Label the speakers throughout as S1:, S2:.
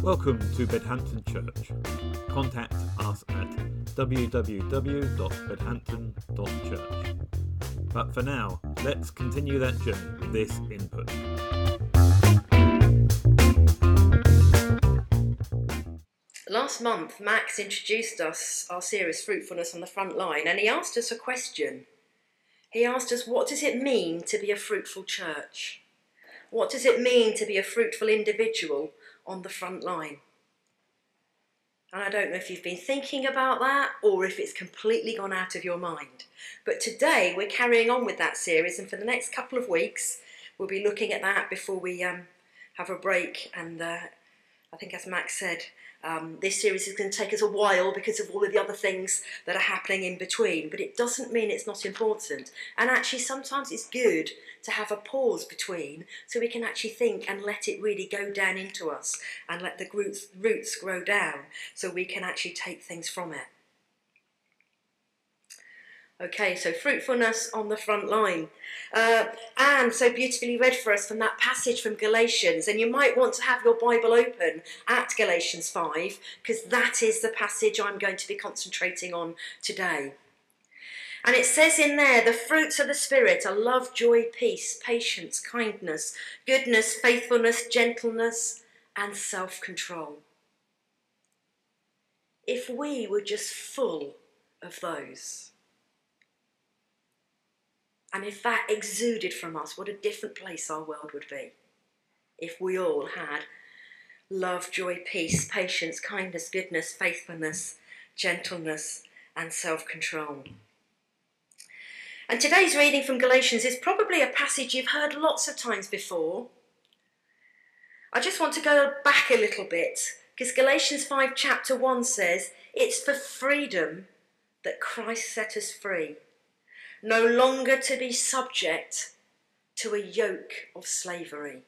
S1: Welcome to Bedhampton Church. Contact us at www.bedhampton.church. But for now, let's continue that journey with this input.
S2: Last month, Max introduced us our series Fruitfulness on the Front Line, and he asked us a question. He asked us, what does it mean to be a fruitful church? What does it mean to be a fruitful individual on the front line? And I don't know if you've been thinking about that or if it's completely gone out of your mind. But today we're carrying on with that series, and for the next couple of weeks we'll be looking at that before we have a break. And I think, as Max said, this series is going to take us a while because of all of the other things that are happening in between, but it doesn't mean it's not important. And actually sometimes it's good to have a pause between so we can actually think and let it really go down into us and let the roots grow down so we can actually take things from it. Okay, so fruitfulness on the front line. Anne so beautifully read for us from that passage from Galatians, and you might want to have your Bible open at Galatians 5, because that is the passage I'm going to be concentrating on today. And it says in there, the fruits of the Spirit are love, joy, peace, patience, kindness, goodness, faithfulness, gentleness, and self-control. If we were just full of those, and if that exuded from us, what a different place our world would be if we all had love, joy, peace, patience, kindness, goodness, faithfulness, gentleness, and self-control. And today's reading from Galatians is probably a passage you've heard lots of times before. I just want to go back a little bit, because Galatians 5 chapter 1 says, it's for freedom that Christ set us free. No longer to be subject to a yoke of slavery.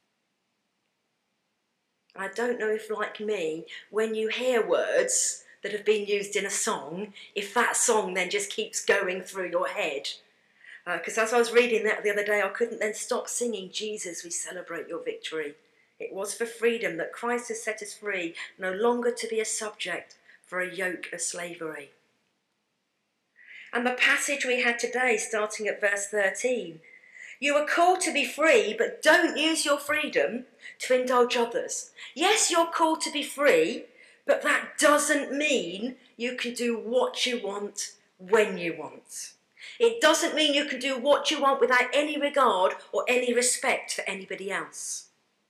S2: I don't know if, like me, when you hear words that have been used in a song, if that song then just keeps going through your head. Because as I was reading that the other day, I couldn't then stop singing, Jesus, we celebrate your victory. It was for freedom that Christ has set us free, no longer to be a subject for a yoke of slavery. And the passage we had today, starting at verse 13, you are called to be free, but don't use your freedom to indulge others. Yes, you're called to be free, but that doesn't mean you can do what you want when you want. It doesn't mean you can do what you want without any regard or any respect for anybody else.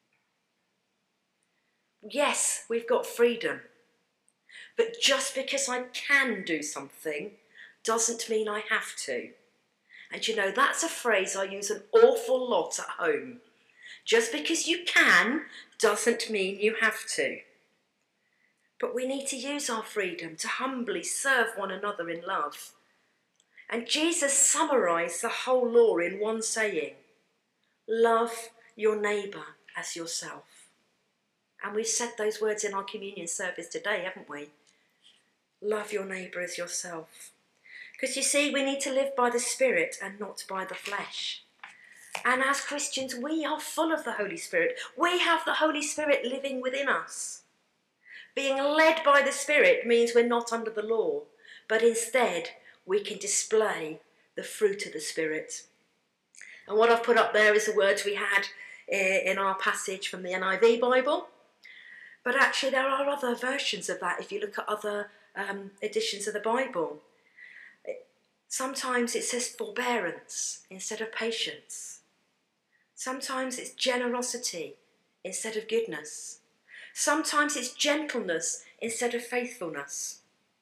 S2: Yes, we've got freedom, but just because I can do something doesn't mean I have to. And you know, that's a phrase I use an awful lot at home. Just because you can doesn't mean you have to. But we need to use our freedom to humbly serve one another in love. And Jesus summarised the whole law in one saying, love your neighbour as yourself. And we've said those words in our communion service today, haven't we? Love your neighbour as yourself. Because you see, we need to live by the Spirit and not by the flesh. And as Christians, we are full of the Holy Spirit. We have the Holy Spirit living within us. Being led by the Spirit means we're not under the law, but instead we can display the fruit of the Spirit. And what I've put up there is the words we had in our passage from the NIV Bible. But actually there are other versions of that if you look at other editions of the Bible. Sometimes it says forbearance instead of patience. Sometimes it's generosity instead of goodness. Sometimes it's gentleness instead of faithfulness.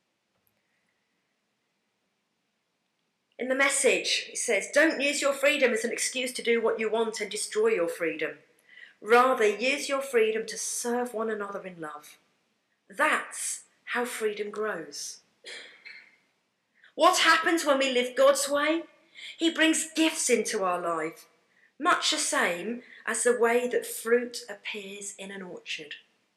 S2: In the Message, it says, don't use your freedom as an excuse to do what you want and destroy your freedom. Rather, use your freedom to serve one another in love. That's how freedom grows. What happens when we live God's way? He brings gifts into our life, much the same as the way that fruit appears in an orchard.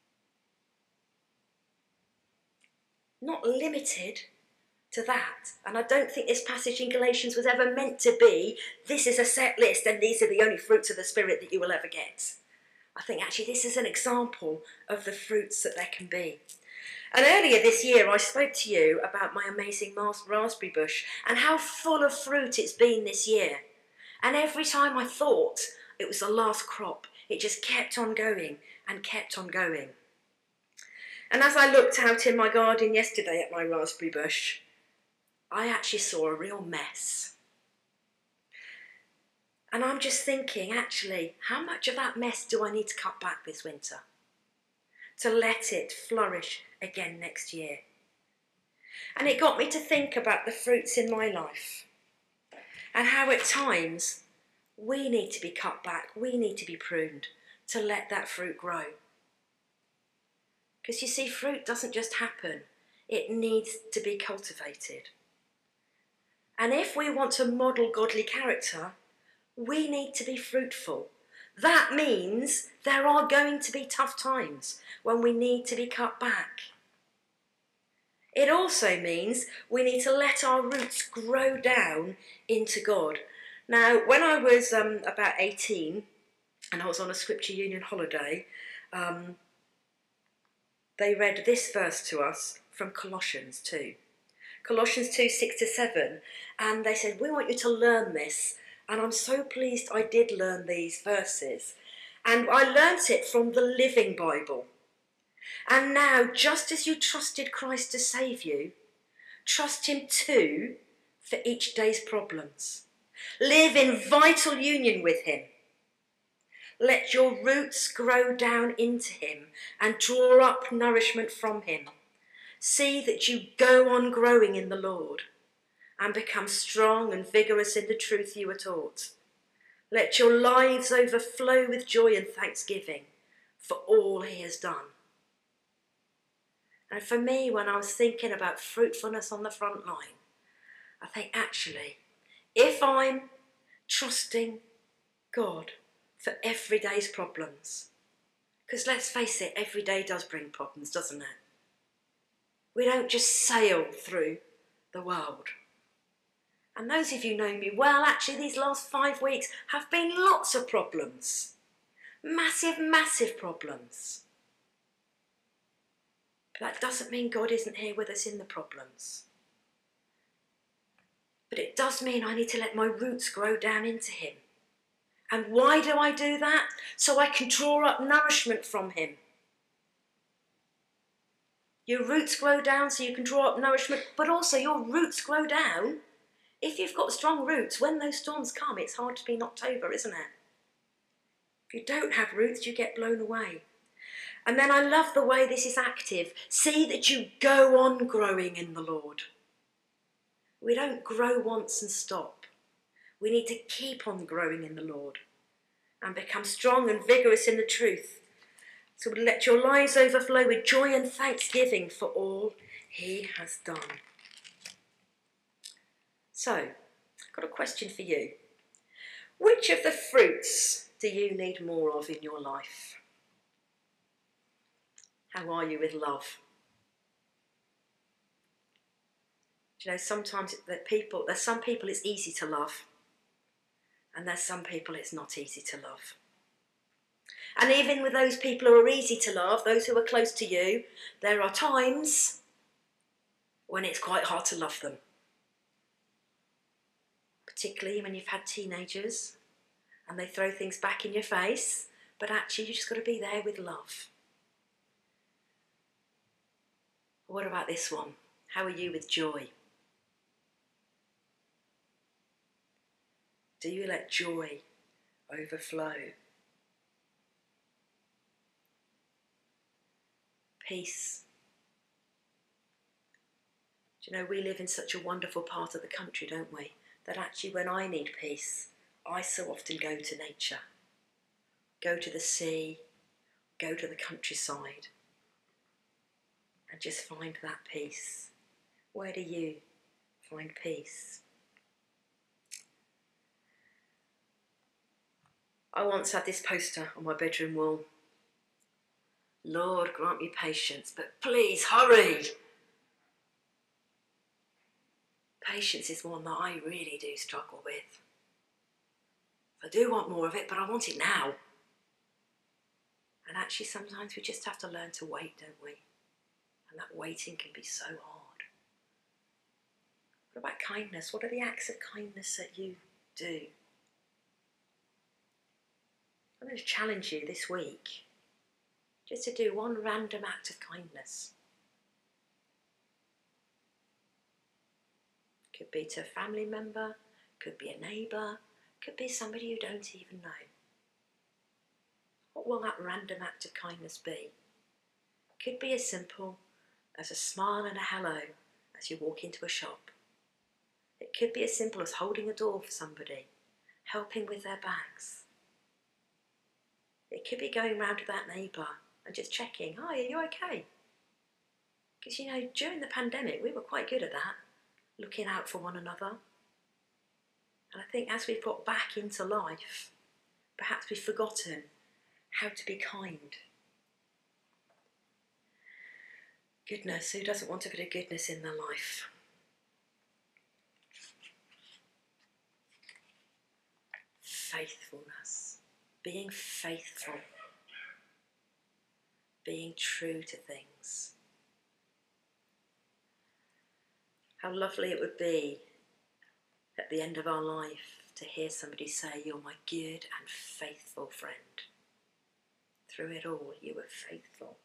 S2: Not limited to that. And I don't think this passage in Galatians was ever meant to be, this is a set list and these are the only fruits of the Spirit that you will ever get. I think actually this is an example of the fruits that there can be. And earlier this year I spoke to you about my amazing raspberry bush and how full of fruit it's been this year. And every time I thought it was the last crop, it just kept on going and kept on going. And as I looked out in my garden yesterday at my raspberry bush, I actually saw a real mess. And I'm just thinking, actually, how much of that mess do I need to cut back this winter to let it flourish again next year? And it got me to think about the fruits in my life and how at times we need to be cut back, we need to be pruned to let that fruit grow. Because you see, fruit doesn't just happen, it needs to be cultivated. And if we want to model godly character, we need to be fruitful. That means there are going to be tough times when we need to be cut back. It also means we need to let our roots grow down into God. Now, when I was about 18 and I was on a Scripture Union holiday, they read this verse to us from Colossians 2. Colossians 2, 6-7. And they said, we want you to learn this. And I'm so pleased I did learn these verses. And I learnt it from the Living Bible. And now, just as you trusted Christ to save you, trust him too for each day's problems. Live in vital union with him. Let your roots grow down into him and draw up nourishment from him. See that you go on growing in the Lord and become strong and vigorous in the truth you were taught. Let your lives overflow with joy and thanksgiving for all he has done. And for me, when I was thinking about fruitfulness on the front line, I think actually, if I'm trusting God for every day's problems, because let's face it, every day does bring problems, doesn't it? We don't just sail through the world. And those of you know me well, actually these last 5 weeks have been lots of problems. Massive, massive problems. But that doesn't mean God isn't here with us in the problems. But it does mean I need to let my roots grow down into him. And why do I do that? So I can draw up nourishment from him. Your roots grow down so you can draw up nourishment, but also your roots grow down. If you've got strong roots, when those storms come, it's hard to be knocked over, isn't it? If you don't have roots, you get blown away. And then I love the way this is active. See that you go on growing in the Lord. We don't grow once and stop. We need to keep on growing in the Lord and become strong and vigorous in the truth. So let your lives overflow with joy and thanksgiving for all he has done. So, I've got a question for you. Which of the fruits do you need more of in your life? How are you with love? Do you know, sometimes there's some people it's easy to love, and there's some people it's not easy to love. And even with those people who are easy to love, those who are close to you, there are times when it's quite hard to love them. Particularly when you've had teenagers and they throw things back in your face, but actually you just got to be there with love. What about this one? How are you with joy? Do you let joy overflow? Peace. Do you know, we live in such a wonderful part of the country, don't we? That actually when I need peace, I so often go to nature. Go to the sea, go to the countryside, and just find that peace. Where do you find peace? I once had this poster on my bedroom wall. Lord, grant me patience, but please hurry. Patience is one that I really do struggle with. I do want more of it, but I want it now. And actually sometimes we just have to learn to wait, don't we? And that waiting can be so hard. What about kindness? What are the acts of kindness that you do? I'm going to challenge you this week just to do one random act of kindness. Could be to a family member, could be a neighbour, could be somebody you don't even know. What will that random act of kindness be? Could be as simple as a smile and a hello as you walk into a shop. It could be as simple as holding a door for somebody, helping with their bags. It could be going round to that neighbour and just checking, hi, are you okay? Because, you know, during the pandemic, we were quite good at that, looking out for one another. And I think as we've got back into life, perhaps we've forgotten how to be kind. Goodness, who doesn't want a bit of goodness in their life? Faithfulness, being faithful, being true to things. How lovely it would be at the end of our life to hear somebody say, you're my good and faithful friend. Through it all, you were faithful.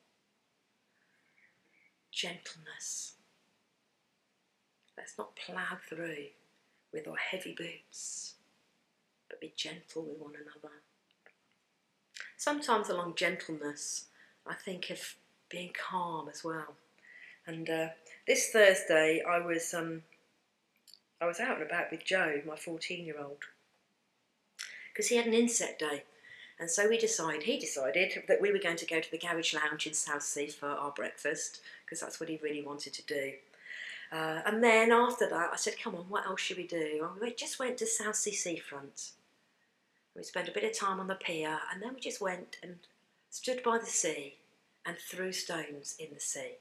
S2: Gentleness. Let's not plough through with our heavy boots, but be gentle with one another. Sometimes along gentleness, I think of being calm as well. And this Thursday, I was out and about with Joe, my 14-year-old, because he had an insect day. And so he decided that we were going to go to the Garage Lounge in Southsea for our breakfast, because that's what he really wanted to do. And then after that, I said, come on, what else should we do? And we just went to Southsea Seafront. We spent a bit of time on the pier, and then we just went and stood by the sea and threw stones in the sea,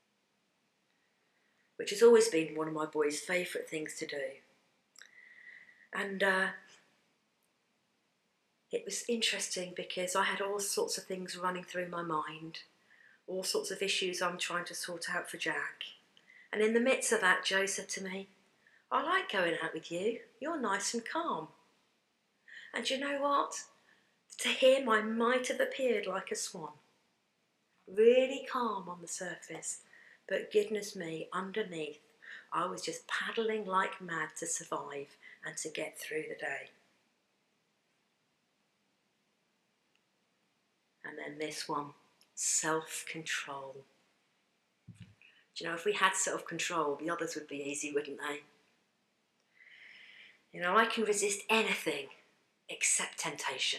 S2: which has always been one of my boys' favourite things to do. And it was interesting because I had all sorts of things running through my mind, all sorts of issues I'm trying to sort out for Jack. And in the midst of that, Joe said to me, I like going out with you. You're nice and calm. And you know what? To him, I might have appeared like a swan. Really calm on the surface, but goodness me, underneath, I was just paddling like mad to survive and to get through the day. And then this one, self-control. Do you know, if we had self-control, the others would be easy, wouldn't they? You know, I can resist anything except temptation.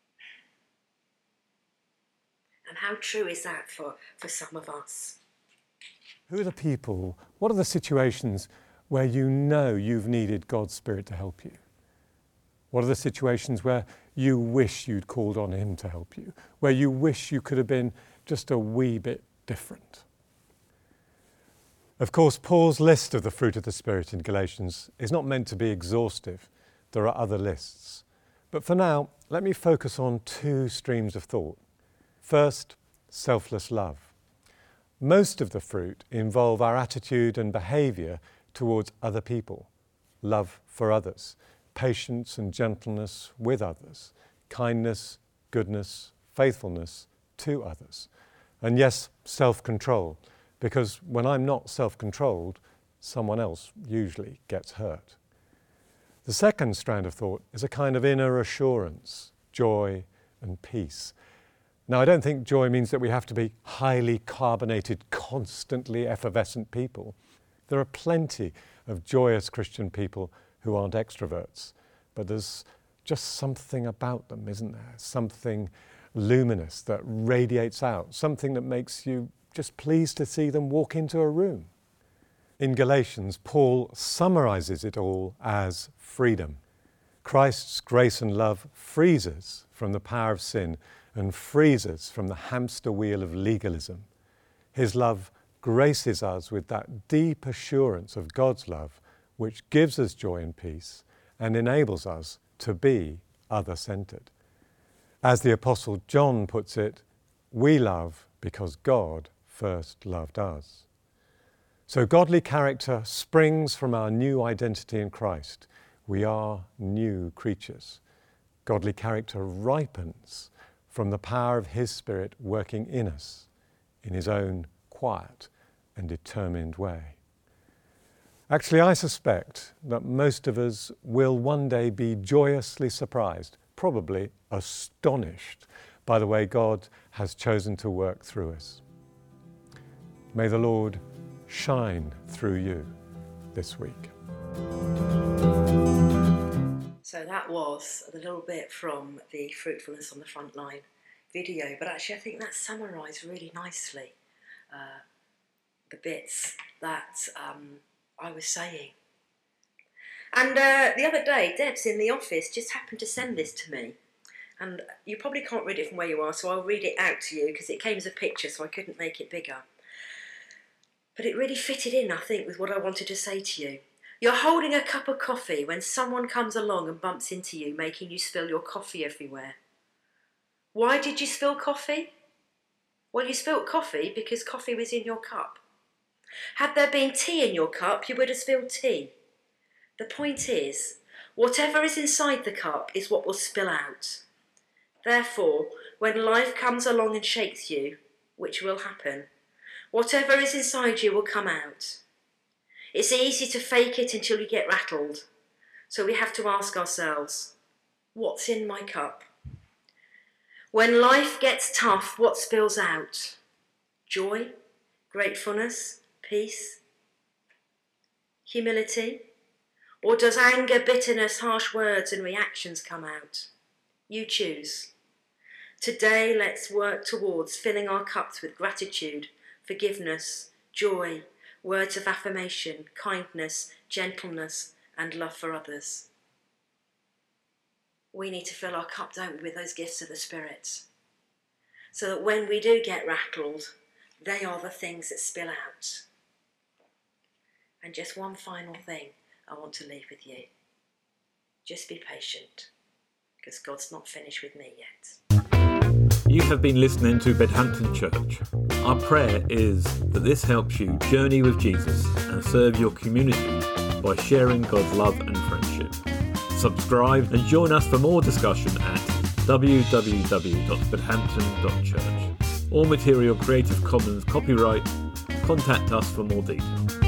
S2: And how true is that for some of us?
S3: Who are the people, what are the situations where you know you've needed God's Spirit to help you? What are the situations where you wish you'd called on Him to help you? Where you wish you could have been just a wee bit different? Of course, Paul's list of the fruit of the Spirit in Galatians is not meant to be exhaustive. There are other lists. But for now, let me focus on two streams of thought. First, selfless love. Most of the fruit involve our attitude and behaviour towards other people, love for others, patience and gentleness with others, kindness, goodness, faithfulness to others. And yes, self-control, because when I'm not self-controlled, someone else usually gets hurt. The second strand of thought is a kind of inner assurance, joy and peace. Now, I don't think joy means that we have to be highly carbonated, constantly effervescent people. There are plenty of joyous Christian people who aren't extroverts, but there's just something about them, isn't there? Something luminous that radiates out, something that makes you just pleased to see them walk into a room. In Galatians, Paul summarizes it all as freedom. Christ's grace and love frees us from the power of sin and frees us from the hamster wheel of legalism. His love graces us with that deep assurance of God's love, which gives us joy and peace and enables us to be other-centered. As the Apostle John puts it, we love because God first loved us. So godly character springs from our new identity in Christ. We are new creatures. Godly character ripens from the power of His Spirit working in us in His own quiet and determined way. Actually, I suspect that most of us will one day be joyously surprised, probably astonished by the way God has chosen to work through us. May the Lord shine through you this week.
S2: So that was a little bit from the Fruitfulness on the Frontline video, but actually I think that summarised really nicely the bits that I was saying. And the other day, Deb's in the office just happened to send this to me. And you probably can't read it from where you are, so I'll read it out to you because it came as a picture, so I couldn't make it bigger. But it really fitted in, I think, with what I wanted to say to you. You're holding a cup of coffee when someone comes along and bumps into you, making you spill your coffee everywhere. Why did you spill coffee? Well, you spilt coffee because coffee was in your cup. Had there been tea in your cup, you would have spilled tea. The point is, whatever is inside the cup is what will spill out. Therefore, when life comes along and shakes you, which will happen, whatever is inside you will come out. It's easy to fake it until you get rattled. So we have to ask ourselves, what's in my cup? When life gets tough, what spills out? Joy, gratefulness, peace, humility? Or does anger, bitterness, harsh words and reactions come out? You choose. Today, let's work towards filling our cups with gratitude, forgiveness, joy, words of affirmation, kindness, gentleness, and love for others. We need to fill our cup, don't we, with those gifts of the Spirit, so that when we do get rattled, they are the things that spill out. And just one final thing I want to leave with you. Just be patient, because God's not finished with me yet.
S1: You have been listening to Bedhampton Church. Our prayer is that this helps you journey with Jesus and serve your community by sharing God's love and friendship. Subscribe and join us for more discussion at www.bedhampton.church. All material Creative Commons copyright. Contact us for more details.